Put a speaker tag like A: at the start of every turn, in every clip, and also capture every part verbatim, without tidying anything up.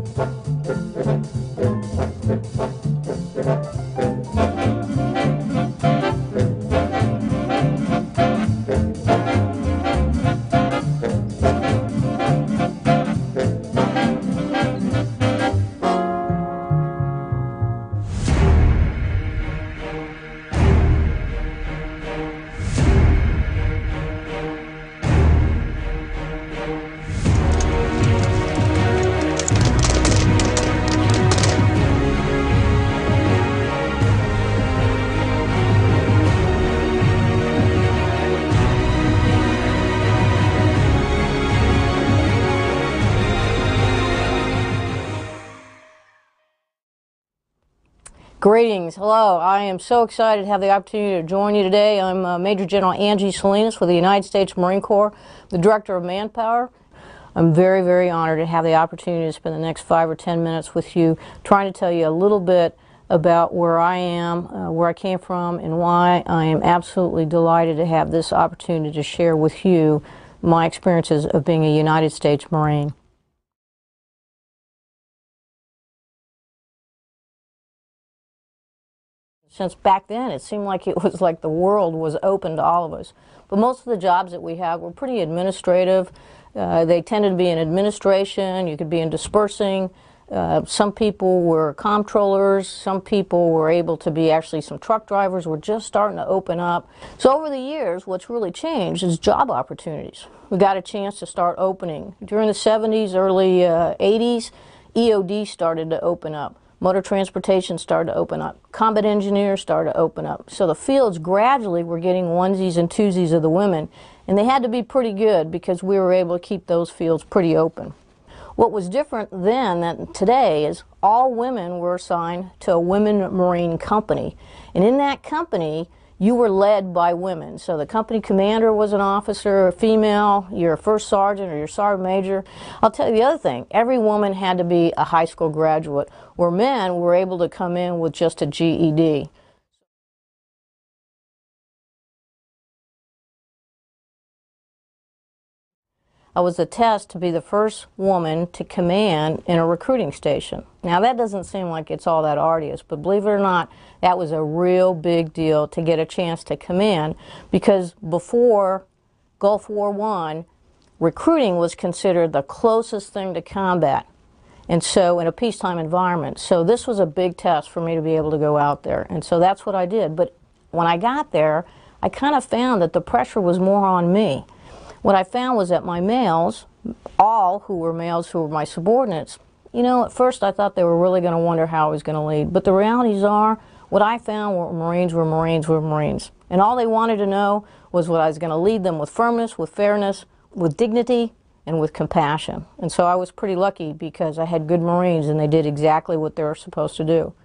A: Greetings. Hello. I am so excited to have the opportunity to join you today. I'm uh, Major General Angie Salinas with the United States Marine Corps, the Director of Manpower. I'm very, very honored to have the opportunity to spend the next five or ten minutes with you trying to tell you a little bit about where I am, uh, where I came from, and why I am absolutely delighted to have this opportunity to share with you my experiences of being a United States Marine. Since back then, it seemed like it was like the world was open to all of us. But most of the jobs that we have were pretty administrative. Uh, they tended to be in administration. You could be in dispersing. Uh, some people were comptrollers. Some people were able to be actually some truck drivers. Were just starting to open up. So over the years, what's really changed is job opportunities. We got a chance to start opening. During the seventies, early uh, eighties, E O D started to open up. Motor transportation started to open up. Combat engineers started to open up. So the fields gradually were getting onesies and twosies of the women, and they had to be pretty good because we were able to keep those fields pretty open. What was different then than today is all women were assigned to a women Marine company, and in that company you were led by women. So the company commander was an officer, a female, your first sergeant or your sergeant major. I'll tell you the other thing, every woman had to be a high school graduate, where men were able to come in with just a G E D. I was a test to be the first woman to command in a recruiting station. Now that doesn't seem like it's all that arduous, but believe it or not, that was a real big deal to get a chance to command, because before Gulf War One, recruiting was considered the closest thing to combat, and so in a peacetime environment. So this was a big test for me to be able to go out there, and so that's what I did. But when I got there, I kind of found that the pressure was more on me. What I found was that my males, all who were males who were my subordinates, you know, at first I thought they were really going to wonder how I was going to lead. But the realities are, what I found were Marines were Marines were Marines. And all they wanted to know was what I was going to lead them with firmness, with fairness, with dignity, and with compassion. And so I was pretty lucky because I had good Marines and they did exactly what they were supposed to do.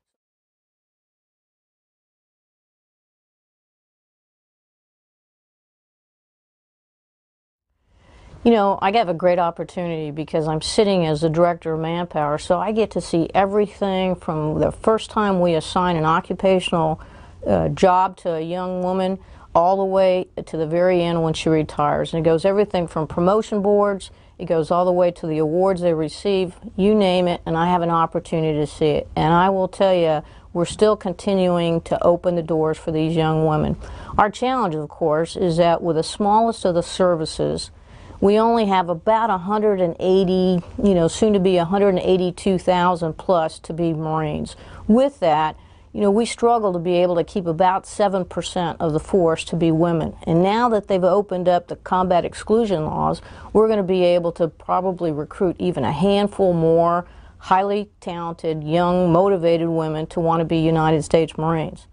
A: You know, I have a great opportunity because I'm sitting as the Director of Manpower, so I get to see everything from the first time we assign an occupational uh, job to a young woman all the way to the very end when she retires. And it goes everything from promotion boards, it goes all the way to the awards they receive, you name it, and I have an opportunity to see it. And I will tell you, we're still continuing to open the doors for these young women. Our challenge, of course, is that with the smallest of the services, we only have about one hundred eighty, you know, soon to be one hundred eighty-two thousand plus to be Marines. With that, you know, we struggle to be able to keep about seven percent of the force to be women. And now that they've opened up the combat exclusion laws, we're going to be able to probably recruit even a handful more highly talented, young, motivated women to want to be United States Marines.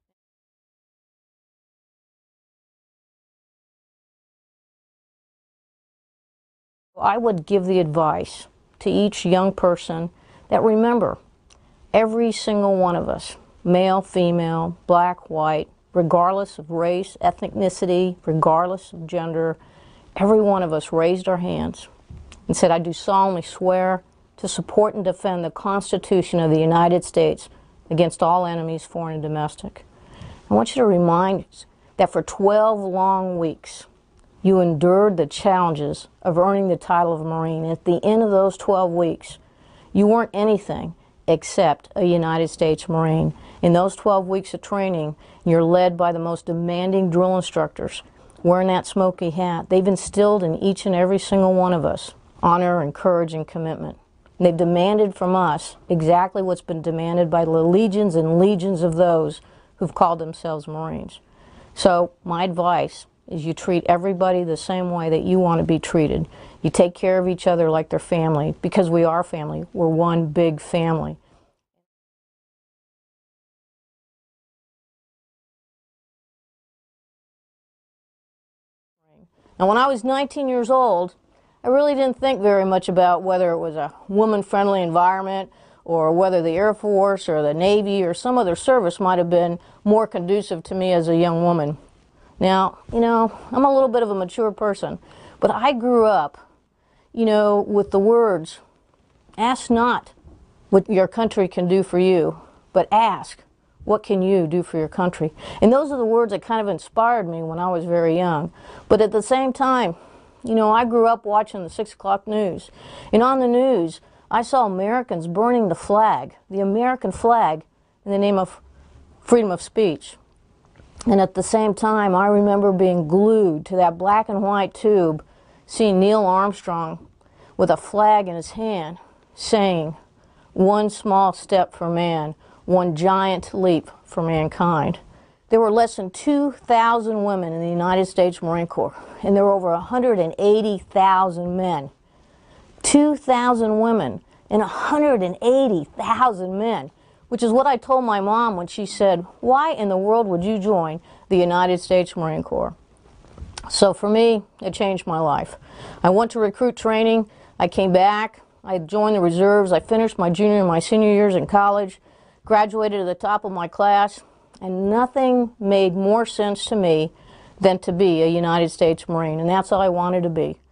A: I would give the advice to each young person that remember, every single one of us, male, female, black, white, regardless of race, ethnicity, regardless of gender, every one of us raised our hands and said, I do solemnly swear to support and defend the Constitution of the United States against all enemies, foreign and domestic. I want you to remind us that for twelve long weeks, you endured the challenges of earning the title of Marine. At the end of those twelve weeks, You weren't anything except a United States Marine. In those twelve weeks of training, you're led by the most demanding drill instructors, wearing that smoky hat. They've instilled in each and every single one of us honor and courage and commitment. They've demanded from us exactly what's been demanded by the legions and legions of those who've called themselves Marines. So my advice is you treat everybody the same way that you want to be treated. You take care of each other like they're family, because we are family. We're one big family. Now, when I was nineteen years old, I really didn't think very much about whether it was a woman-friendly environment or whether the Air Force or the Navy or some other service might have been more conducive to me as a young woman. Now, you know, I'm a little bit of a mature person, but I grew up, you know, with the words, ask not what your country can do for you, but ask, what can you do for your country? And those are the words that kind of inspired me when I was very young. But at the same time, you know, I grew up watching the six o'clock news. And on the news, I saw Americans burning the flag, the American flag, in the name of freedom of speech. And at the same time, I remember being glued to that black and white tube, seeing Neil Armstrong with a flag in his hand, saying, one small step for man, one giant leap for mankind. There were less than two thousand women in the United States Marine Corps, and there were over one hundred eighty thousand men. two thousand women and one hundred eighty thousand men, which is what I told my mom when she said, why in the world would you join the United States Marine Corps? So for me, it changed my life. I went to recruit training, I came back, I joined the reserves, I finished my junior and my senior years in college, graduated at the top of my class, and nothing made more sense to me than to be a United States Marine, and that's all I wanted to be.